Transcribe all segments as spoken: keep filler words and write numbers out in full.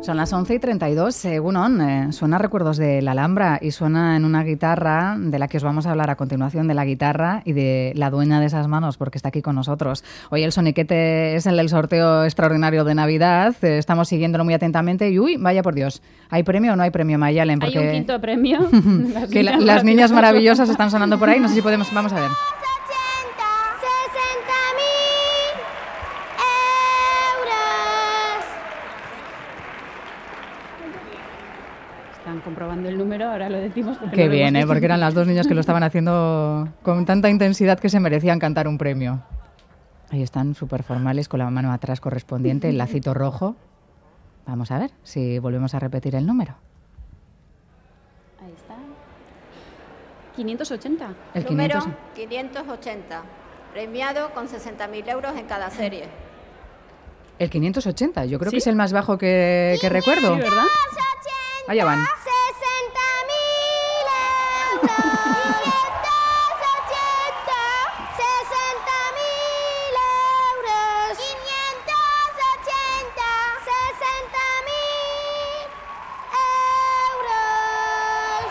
Son las once y treinta y dos, Egunon, eh, suena Recuerdos de la Alhambra y suena en una guitarra de la que os vamos a hablar a continuación, de la guitarra y de la dueña de esas manos, porque está aquí con nosotros. Hoy el soniquete es el del sorteo extraordinario de Navidad, eh, estamos siguiéndolo muy atentamente y uy, vaya por Dios, ¿hay premio o no hay premio, Mayalen? Porque... Hay un quinto premio. las, que la, las niñas maravillosas están sonando por ahí, no sé si podemos, vamos a ver. Están comprobando el número, ahora lo decimos. Qué bien, ¿eh? Porque eran las dos niñas que lo estaban haciendo con tanta intensidad que se merecían cantar un premio. Ahí están, súper formales, con la mano atrás correspondiente, el lacito rojo. Vamos a ver si volvemos a repetir el número. Ahí está. quinientos ochenta. El número quinientos ochenta, premiado con sesenta mil euros en cada serie. El quinientos ochenta, yo creo ¿Sí? que es el más bajo que, que recuerdo. Sí, ¿verdad? Allá van. sesenta mil euros. quinientos ochenta, sesenta mil euros. quinientos ochenta, sesenta mil euros.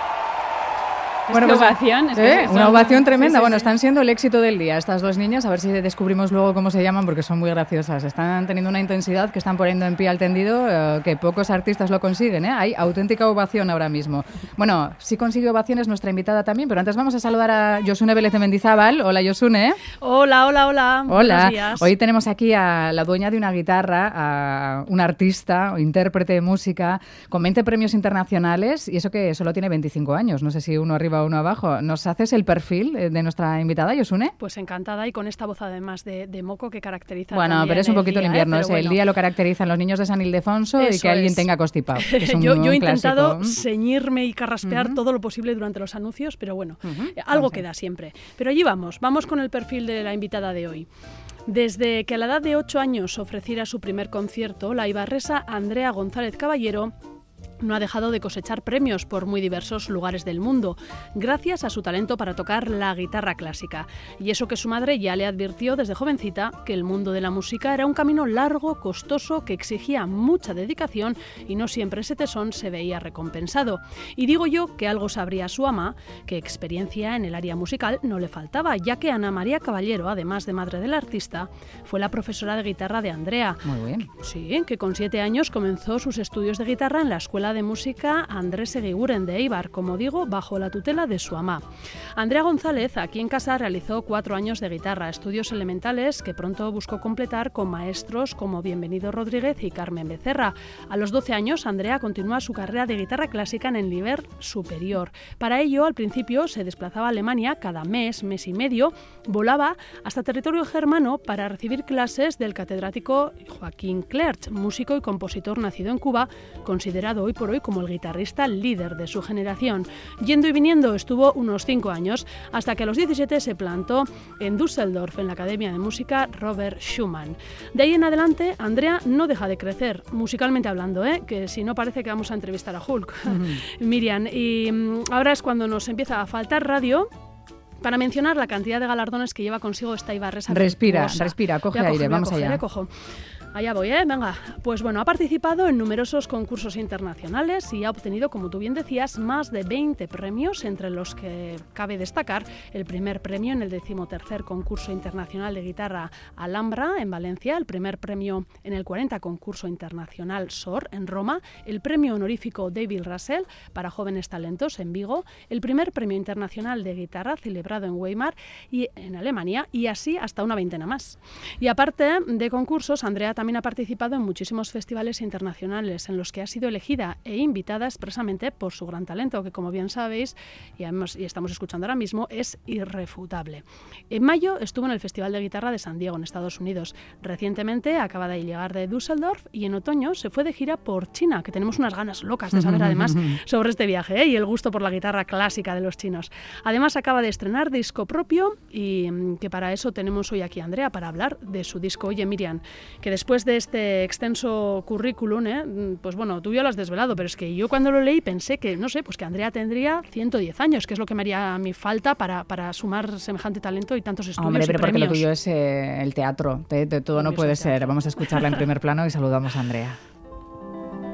Bueno, pues, ovación, es ¿eh? Una ovación tremenda. Sí, sí, bueno, sí. Están siendo el éxito del día estas dos niñas. A ver si descubrimos luego cómo se llaman, porque son muy graciosas. Están teniendo una intensidad que están poniendo en pie al tendido, eh, que pocos artistas lo consiguen, ¿eh? Hay auténtica ovación ahora mismo. Bueno, sí consigue ovaciones nuestra invitada también, pero antes vamos a saludar a Josune Vélez de Mendizábal. Hola, Josune. Hola, hola, hola. Hola. Buenos días. Hoy tenemos aquí a la dueña de una guitarra, a un artista o intérprete de música con veinte premios internacionales, y eso que solo tiene veinticinco años. No sé si uno arriba o uno abajo. ¿Nos haces el perfil de nuestra invitada, Josune? Pues encantada, y con esta voz además de, de moco que caracteriza Bueno, también pero es un poquito el, día, el invierno, ¿eh? es bueno. El día lo caracterizan los niños de San Ildefonso. Eso y que alguien es. tenga constipado. Es un, yo, yo he un intentado clásico. ceñirme y carraspear uh-huh. todo lo posible durante los anuncios, pero bueno, uh-huh. algo queda ver. siempre. Pero allí vamos, vamos con el perfil de la invitada de hoy. Desde que a la edad de ocho años ofreciera su primer concierto, la ibarresa Andrea González Caballero no ha dejado de cosechar premios por muy diversos lugares del mundo, gracias a su talento para tocar la guitarra clásica. Y eso que su madre ya le advirtió desde jovencita, que el mundo de la música era un camino largo, costoso, que exigía mucha dedicación y no siempre ese tesón se veía recompensado. Y digo yo que algo sabría su ama, que experiencia en el área musical no le faltaba, ya que Ana María Caballero, además de madre del artista, fue la profesora de guitarra de Andrea. Muy bien. Sí, que con siete años comenzó sus estudios de guitarra en la Escuela de Música Andrés Eguiguren de Eibar, como digo, bajo la tutela de su ama. Andrea González, aquí en casa, realizó cuatro años de guitarra, estudios elementales que pronto buscó completar con maestros como Bienvenido Rodríguez y Carmen Becerra. A los doce años, Andrea continúa su carrera de guitarra clásica en el nivel superior. Para ello, al principio, se desplazaba a Alemania cada mes, mes y medio, volaba hasta territorio germano para recibir clases del catedrático Joaquín Clerch, músico y compositor nacido en Cuba, considerado hoy por hoy como el guitarrista líder de su generación. Yendo y viniendo estuvo unos cinco años, hasta que a los diecisiete se plantó en Düsseldorf, en la Academia de Música Robert Schumann. De ahí en adelante, Andrea no deja de crecer, musicalmente hablando, ¿eh? Que si no parece que vamos a entrevistar a Hulk. Uh-huh. Miriam, y um, ahora es cuando nos empieza a faltar radio para mencionar la cantidad de galardones que lleva consigo esta ibarresa. Respira, virtuosa. respira, coge voy a aire, coger, vamos voy a coger, allá. Eh, cojo. Allá voy, ¿eh? Venga. Pues bueno, ha participado en numerosos concursos internacionales y ha obtenido, como tú bien decías, más de veinte premios, entre los que cabe destacar el primer premio en el decimotercer concurso internacional de guitarra Alhambra en Valencia, el primer premio en el cuarenta concurso internacional S O R en Roma, el premio honorífico David Russell para jóvenes talentos en Vigo, el primer premio internacional de guitarra celebrado en Weimar y en Alemania, y así hasta una veintena más. Y aparte de concursos, Andrea también ha participado en muchísimos festivales internacionales en los que ha sido elegida e invitada expresamente por su gran talento, que como bien sabéis y, hemos, y estamos escuchando ahora mismo, es irrefutable. En mayo estuvo en el Festival de Guitarra de San Diego, en Estados Unidos. Recientemente acaba de llegar de Düsseldorf y en otoño se fue de gira por China, que tenemos unas ganas locas de saber además sobre este viaje, ¿eh? Y el gusto por la guitarra clásica de los chinos. Además acaba de estrenar disco propio y que para eso tenemos hoy aquí a Andrea para hablar de su disco. Oye, Miriam, que después de este extenso currículum, ¿eh? Pues bueno, tú ya lo has desvelado, pero es que yo cuando lo leí pensé que, no sé, pues que Andrea tendría ciento diez años, que es lo que me haría a mí falta para, para sumar semejante talento y tantos estudios. Hombre, pero y porque premios. lo tuyo es eh, el teatro, de, de todo no puede ser. Vamos a escucharla en primer plano y saludamos a Andrea.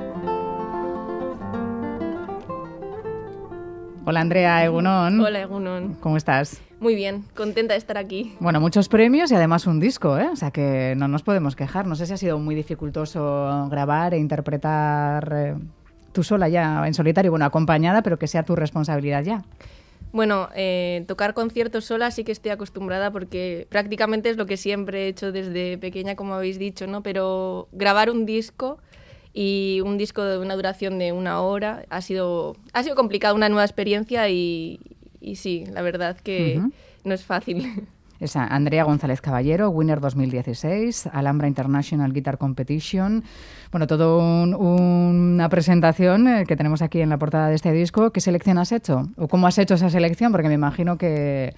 Hola Andrea, egunon. Hola Egunon. ¿Cómo estás? Muy bien, contenta de estar aquí. Bueno, muchos premios y además un disco, ¿eh? O sea que no nos podemos quejar. No sé si ha sido muy dificultoso grabar e interpretar eh, tú sola ya, en solitario, bueno, acompañada, pero que sea tu responsabilidad ya. Bueno, eh, tocar conciertos sola sí que estoy acostumbrada porque prácticamente es lo que siempre he hecho desde pequeña, como habéis dicho, ¿no? Pero grabar un disco y un disco de una duración de una hora ha sido, ha sido complicado, una nueva experiencia y, y sí, la verdad que uh-huh. no es fácil. Es Andrea González Caballero, winner dos mil dieciséis, Alhambra International Guitar Competition. Bueno, todo un, una presentación que tenemos aquí en la portada de este disco. ¿Qué selección has hecho? ¿O cómo has hecho esa selección? Porque me imagino que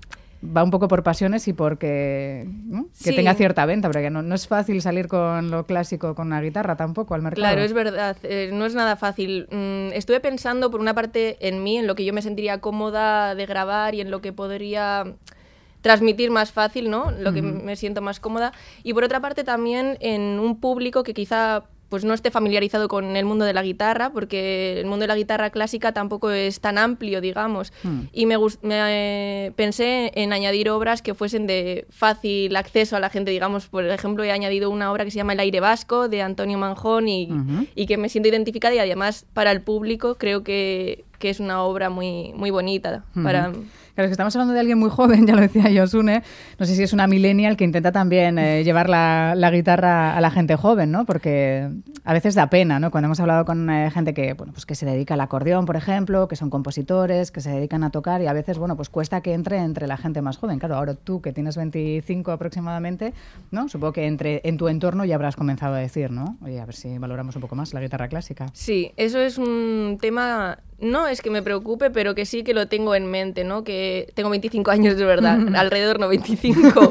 va un poco por pasiones y porque ¿no? que sí. tenga cierta venta, porque no, no es fácil salir con lo clásico con una guitarra tampoco al mercado. Claro, es verdad, eh, no es nada fácil. Mm, estuve pensando por una parte en mí, en lo que yo me sentiría cómoda de grabar y en lo que podría transmitir más fácil, ¿no? Lo que uh-huh. me siento más cómoda. Y por otra parte también en un público que quizá pues no esté familiarizado con el mundo de la guitarra, porque el mundo de la guitarra clásica tampoco es tan amplio, digamos. Uh-huh. Y me, gust- me eh, pensé en añadir obras que fuesen de fácil acceso a la gente, digamos. Por ejemplo, he añadido una obra que se llama El aire vasco, de Antonio Manjón, y, uh-huh. y que me siento identificada, y además para el público creo que, que es una obra muy, muy bonita uh-huh. para... Claro, es que estamos hablando de alguien muy joven, ya lo decía Josune, no sé si es una millennial que intenta también eh, llevar la, la guitarra a la gente joven, ¿no? Porque a veces da pena, ¿no? Cuando hemos hablado con eh, gente que, bueno, pues que se dedica al acordeón, por ejemplo, que son compositores, que se dedican a tocar y a veces, bueno, pues cuesta que entre entre la gente más joven. Claro, ahora tú que tienes veinticinco aproximadamente, ¿no? Supongo que entre en tu entorno ya habrás comenzado a decir, ¿no? Oye, a ver si valoramos un poco más la guitarra clásica. Sí, eso es un tema... No es que me preocupe, pero que sí que lo tengo en mente, ¿no? Que tengo veinticinco años de verdad, alrededor no veinticinco.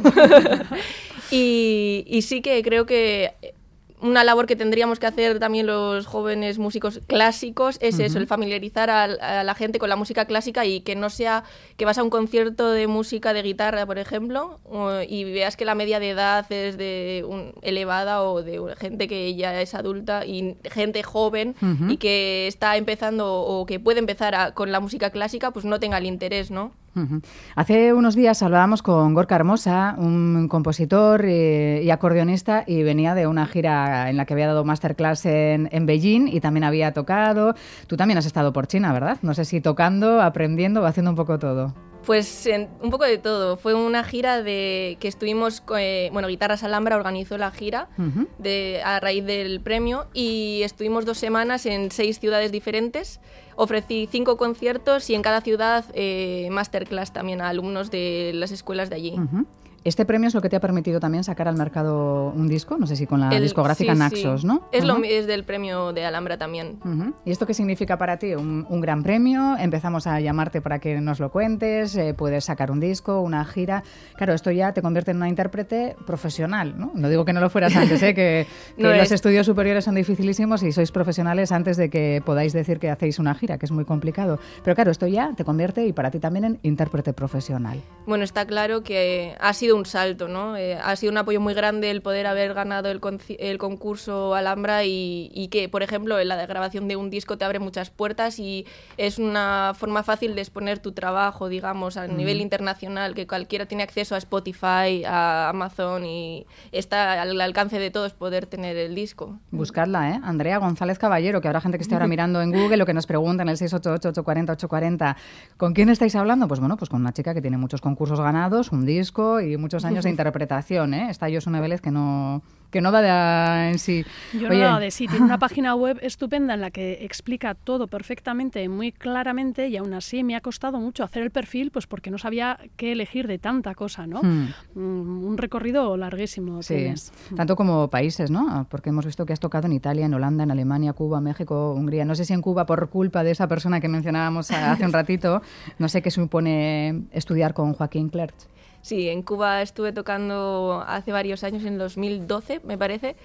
y, y sí que creo que una labor que tendríamos que hacer también los jóvenes músicos clásicos es uh-huh. eso, el familiarizar a, a la gente con la música clásica y que no sea que vas a un concierto de música de guitarra, por ejemplo, y veas que la media de edad es de un, elevada o de gente que ya es adulta y gente joven uh-huh. y que está empezando o que puede empezar a, con la música clásica, pues no tenga el interés, ¿no? Uh-huh. Hace unos días hablábamos con Gorka Hermosa, un compositor y, y acordeonista, y venía de una gira en la que había dado masterclass en, en Beijing y también había tocado. Tú también has estado por China, ¿verdad? No sé si tocando, aprendiendo o haciendo un poco todo. Pues en, un poco de todo. Fue una gira de que estuvimos, eh, bueno, Guitarras Alhambra organizó la gira uh-huh. de, a raíz del premio y estuvimos dos semanas en seis ciudades diferentes. Ofrecí cinco conciertos y en cada ciudad eh, masterclass también a alumnos de las escuelas de allí. Uh-huh. ¿Este premio es lo que te ha permitido también sacar al mercado un disco? No sé si con la El, discográfica sí, Naxos, sí. ¿no? Es, uh-huh. lo, es del premio de Alhambra también. Uh-huh. ¿Y esto qué significa para ti? Un, un gran premio, empezamos a llamarte para que nos lo cuentes, eh, puedes sacar un disco, una gira. Claro, esto ya te convierte en una intérprete profesional, ¿no? No digo que no lo fueras antes, ¿eh? que, que no los es... estudios superiores son dificilísimos y sois profesionales antes de que podáis decir que hacéis una gira, que es muy complicado. Pero claro, esto ya te convierte y para ti también en intérprete profesional. Bueno, está claro que ha sido un salto, ¿no? Eh, ha sido un apoyo muy grande el poder haber ganado el, con- el concurso Alhambra y, y que, por ejemplo, en la grabación de un disco te abre muchas puertas y es una forma fácil de exponer tu trabajo, digamos, a mm. nivel internacional, que cualquiera tiene acceso a Spotify, a Amazon y está al alcance de todos poder tener el disco. Buscadla, ¿eh? Andrea González Caballero, que habrá gente que esté ahora mirando en Google o que nos pregunta en el seis ocho ocho, ocho cuatro cero, ocho cuatro cero. ¿Con quién estáis hablando? Pues bueno, pues con una chica que tiene muchos concursos ganados, un disco y muchos años de interpretación. ¿eh? Está Josune Vélez que no, que no da de en sí. Yo Oye. no da de sí. Tiene una página web estupenda en la que explica todo perfectamente, muy claramente, y aún así me ha costado mucho hacer el perfil, pues porque no sabía qué elegir de tanta cosa, ¿no? Hmm. Un recorrido larguísimo sí. tienes. Tanto como países, ¿no? Porque hemos visto que has tocado en Italia, en Holanda, en Alemania, Cuba, México, Hungría. No sé si en Cuba, por culpa de esa persona que mencionábamos hace un ratito, no sé qué supone estudiar con Joaquín Clerch. Sí, en Cuba estuve tocando hace varios años, en dos mil doce, me parece,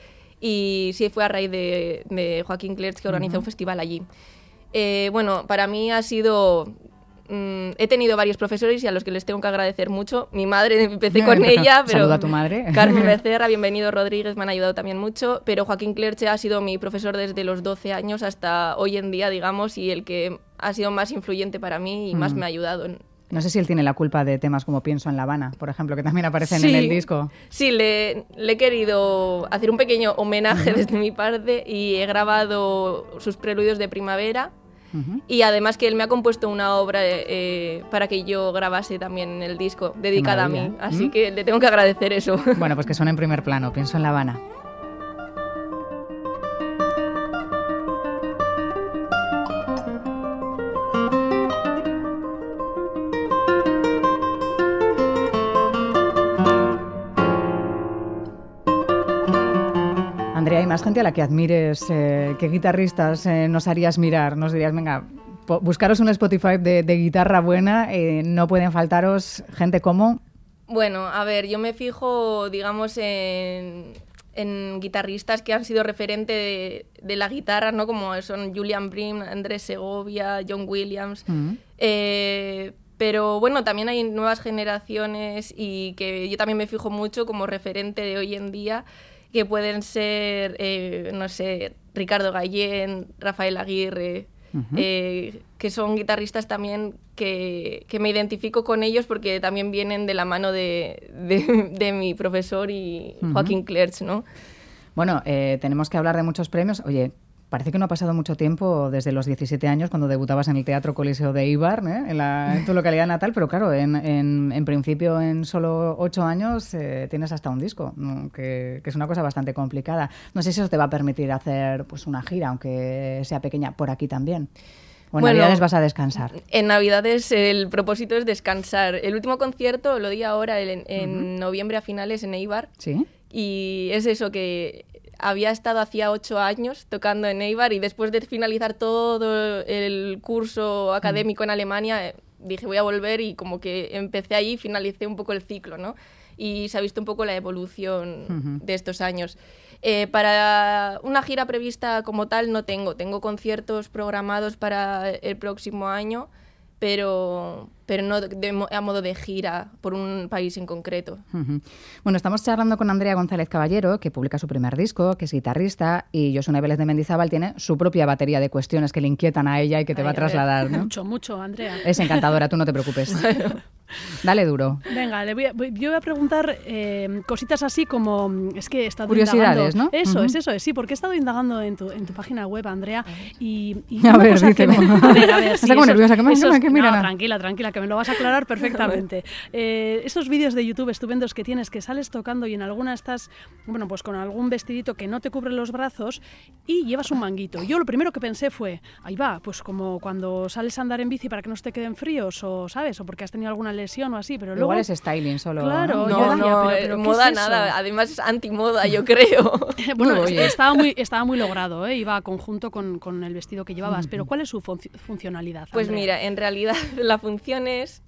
y sí, fue a raíz de, de Joaquín Clerch, que organizó uh-huh. un festival allí. Eh, bueno, para mí ha sido... Mm, he tenido varios profesores y a los que les tengo que agradecer mucho. Mi madre, empecé con ella, pero... Saluda a tu madre. Carmen Becerra, Bienvenido Rodríguez, me han ayudado también mucho, pero Joaquín Clerch ha sido mi profesor desde los doce años hasta hoy en día, digamos, y el que ha sido más influyente para mí y más Mm. me ha ayudado. En... No sé si él tiene la culpa de temas como Pienso en La Habana, por ejemplo, que también aparecen Sí, en el disco. Sí, le, le he querido hacer un pequeño homenaje desde mi parte y he grabado sus preludios de primavera. Uh-huh. Y además que él me ha compuesto una obra eh, para que yo grabase también en el disco, dedicada a mí. maravilla. Así ¿Mm? que le tengo que agradecer eso. Bueno, pues que suena en primer plano, Pienso en La Habana. Andrea, ¿hay más gente a la que admires? Eh, ¿Qué guitarristas eh, nos harías mirar? Nos dirías, venga, po- buscaros un Spotify de, de guitarra buena, eh, no pueden faltaros gente como... Bueno, a ver, yo me fijo, digamos, en, en guitarristas que han sido referente de, de la guitarra, ¿no? Como son Julian Bream, Andrés Segovia, John Williams. Mm. Eh, pero bueno, también hay nuevas generaciones y que yo también me fijo mucho como referente de hoy en día, que pueden ser, eh, no sé, Ricardo Gallén, Rafael Aguirre, Uh-huh. eh, que son guitarristas también que, que me identifico con ellos porque también vienen de la mano de, de, de mi profesor y Uh-huh. Joaquín Clerch, ¿no? Bueno, eh, tenemos que hablar de muchos premios. Oye, parece que no ha pasado mucho tiempo desde los diecisiete años cuando debutabas en el Teatro Coliseo de Eibar, ¿eh? en, la, en tu localidad natal, pero claro, en, en, en principio en solo ocho años eh, tienes hasta un disco, ¿no? que, que es una cosa bastante complicada. No sé si eso te va a permitir hacer pues una gira, aunque sea pequeña, por aquí también. O en Bueno, Navidades vas a descansar. En Navidades el propósito es descansar. El último concierto lo di ahora en, en uh-huh. noviembre a finales en Eibar. ¿Sí? Y es eso, que había estado hacía ocho años tocando en Eibar y después de finalizar todo el curso académico uh-huh. en Alemania, dije voy a volver y como que empecé ahí y finalicé un poco el ciclo, ¿no? Y se ha visto un poco la evolución uh-huh. de estos años. Eh, para una gira prevista como tal no tengo, tengo conciertos programados para el próximo año, pero, pero no de, a modo de gira por un país en concreto. Uh-huh. Bueno, estamos charlando con Andrea González Caballero, que publica su primer disco, que es guitarrista, y Josune Vélez de Mendizábal tiene su propia batería de cuestiones que le inquietan a ella y que te Ay, va a trasladar, ¿no? Mucho, mucho, Andrea. Es encantadora, tú no te preocupes. Bueno. Dale duro. Venga, le voy a, yo voy a preguntar eh, cositas así como... Es que he estado curiosidades, indagando. ¿no? Eso, uh-huh. es eso, es sí, porque he estado indagando en tu, en tu página web, Andrea, y... y a ver, dice, que me, a ver, a ver, sí, está como nerviosa, que me, esos, que me miran. No, tranquila, tranquila, que me lo vas a aclarar perfectamente. eh, esos vídeos de YouTube estupendos que tienes, que sales tocando y en alguna estás, bueno, pues con algún vestidito que no te cubre los brazos y llevas un manguito. Yo lo primero que pensé fue, ahí va, pues como cuando sales a andar en bici para que no te queden fríos, o, ¿sabes? O porque has tenido alguna lesión o así, pero luego... Igual es styling solo. Claro, no, yo decía, no, pero, pero moda es nada, además es antimoda, yo creo. Bueno, oye. estaba muy estaba muy logrado, ¿eh? Iba a conjunto con, con el vestido que llevabas, mm-hmm. pero ¿cuál es su fun- funcionalidad? Pues Andrea? mira, en realidad la función es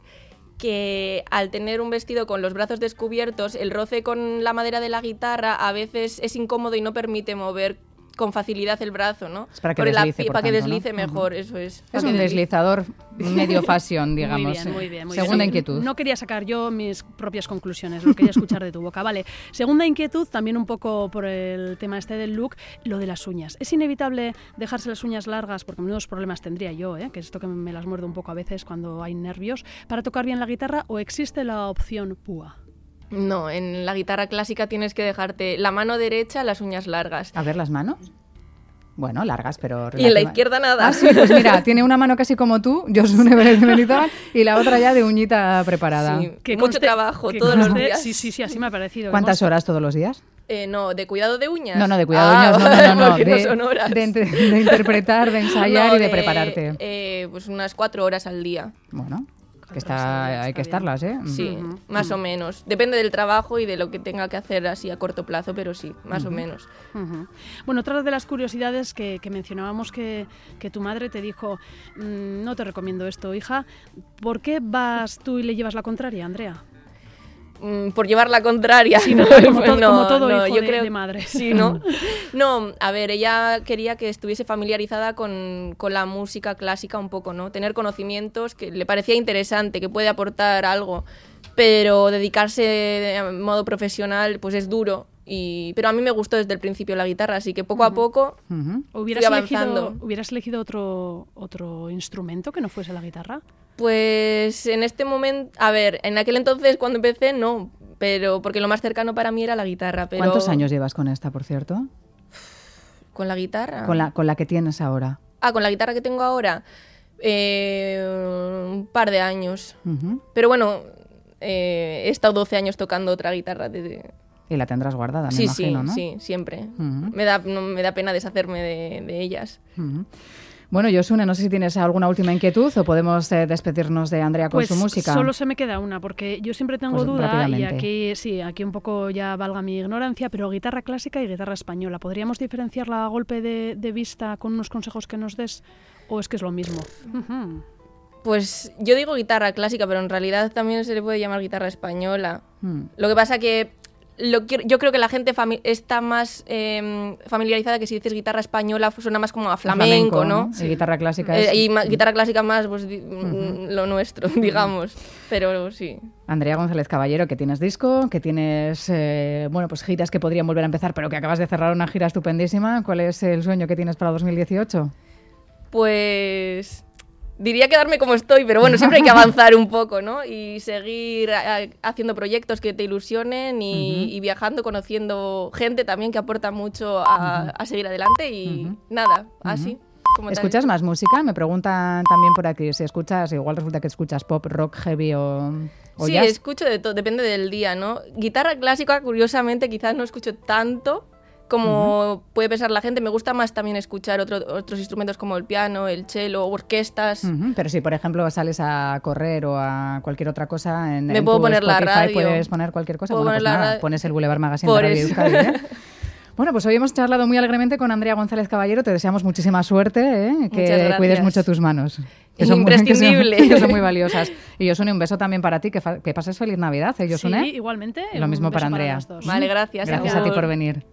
que al tener un vestido con los brazos descubiertos, el roce con la madera de la guitarra a veces es incómodo y no permite mover con facilidad el brazo, ¿no? Es para que deslice, la, por para tanto, que deslice ¿no? mejor, uh-huh. eso es. Es un deslizador medio fashion, digamos. Muy bien, muy bien. Muy Segunda bien. inquietud. No quería sacar yo mis propias conclusiones, lo quería escuchar de tu boca. Vale. Segunda inquietud, también un poco por el tema este del look, lo de las uñas. ¿Es inevitable dejarse las uñas largas? Porque menudos problemas tendría yo, ¿eh? Que es esto que me las muerdo un poco a veces cuando hay nervios, para tocar bien la guitarra, ¿o existe la opción púa? No, en la guitarra clásica tienes que dejarte la mano derecha, las uñas largas. A ver, ¿las manos? Bueno, largas, pero... Relativa. Y en la izquierda nada. Ah, sí, pues mira, tiene una mano casi como tú, Josune Vélez de Mendizábal, y la otra ya de uñita preparada. Sí, que mucho conste, trabajo, todos conste, los días. Sí, sí, sí, así me ha parecido. ¿Cuántas horas todos los días? Eh, no, ¿de cuidado de uñas? No, no, de cuidado ah, de uñas, no, no, no, no. De, de, no son horas. De, de, de interpretar, de ensayar no, y de, de prepararte. Eh, pues unas cuatro horas al día. Bueno... Que está, hay está que estarlas, ¿eh? Sí, uh-huh. más uh-huh. o menos. Depende del trabajo y de lo que tenga que hacer así a corto plazo, pero sí, más uh-huh. o menos. Uh-huh. Bueno, otra de las curiosidades que, que mencionábamos que, que tu madre te dijo, mmm, no te recomiendo esto, hija. ¿Por qué vas tú y le llevas la contraria, Andrea? Mm, por llevar la contraria. Sí, no, como, to- no, como todo no, hijo yo de, creo, de madre. Sí, ¿no? No, a ver, ella quería que estuviese familiarizada con, con la música clásica un poco, ¿no? Tener conocimientos, que le parecía interesante, que puede aportar algo, pero dedicarse de modo profesional pues es duro Y, pero a mí me gustó desde el principio la guitarra, así que poco a poco Ujú. ¿Hubieras fui elegido, avanzando. ¿Hubieras elegido otro, otro instrumento que no fuese la guitarra? Pues en este momento, a ver, en aquel entonces cuando empecé no, pero porque lo más cercano para mí era la guitarra. Pero ¿Cuántos años llevas con esta, por cierto? ¿Con la guitarra? Con la, con la que tienes ahora. Ah, con la guitarra que tengo ahora, eh, un par de años. Ujú. Pero bueno, eh, he estado doce años tocando otra guitarra desde... Y la tendrás guardada, me Sí, imagino, sí, ¿no? sí, siempre. Ujú. me, da, no, me da pena deshacerme de, de ellas. Ujú. Bueno, Josune, no sé si tienes alguna última inquietud o podemos eh, despedirnos de Andrea con Pues su música. solo se me queda una, porque yo siempre tengo Pues duda, y rápidamente. aquí sí, aquí un poco ya valga mi ignorancia, pero guitarra clásica y guitarra española, ¿podríamos diferenciarla a golpe de, de vista con unos consejos que nos des? ¿O es que es lo mismo? Ujú. Pues yo digo guitarra clásica, pero en realidad también se le puede llamar guitarra española. Mm. Lo que pasa que lo que- yo creo que la gente fami- está más eh, familiarizada que si dices guitarra española suena más como a flamenco, ¿no? Y guitarra clásica Eh, es... y ma- guitarra clásica más pues, di- lo nuestro, digamos. Pero sí. Andrea González Caballero, que tienes disco, que tienes eh, bueno, pues giras que podrían volver a empezar, pero que acabas de cerrar una gira estupendísima. ¿Cuál es el sueño que tienes para dos mil dieciocho? Pues diría quedarme como estoy, pero bueno, siempre hay que avanzar un poco, ¿no? Y seguir a- haciendo proyectos que te ilusionen y, Ujú. y viajando, conociendo gente también que aporta mucho a, a seguir adelante y Ujú. nada, así. Como tal. ¿Escuchas más música? Me preguntan también por aquí si escuchas, igual resulta que escuchas pop, rock, heavy o, o Sí, jazz. escucho de todo, depende del día, ¿no? Guitarra clásica, curiosamente, quizás no escucho tanto como puede pensar la gente. Me gusta más también escuchar otro- otros instrumentos como el piano, el cello, orquestas. Ujú, pero si, por ejemplo, sales a correr o a cualquier otra cosa en, Me en puedo tu poner la Spotify, radio. puedes poner cualquier cosa. Puedo Bueno, pues poner la nada, radio. pones el Boulevard Magazine Por de Radio eso. Euskadi, ¿eh? Bueno, pues hoy hemos charlado muy alegremente con Andrea González Caballero. Te deseamos muchísima suerte, ¿eh? Que Muchas gracias. cuides mucho tus manos. Que son muy- Imprescindible. que son, que son muy valiosas. Y Josune, un beso también para ti. Que, fa- que pases feliz Navidad, ¿eh, Josune? Sí, igualmente. Lo un mismo beso para Andrea. las dos. Vale, gracias. Gracias a ti Agur. por venir.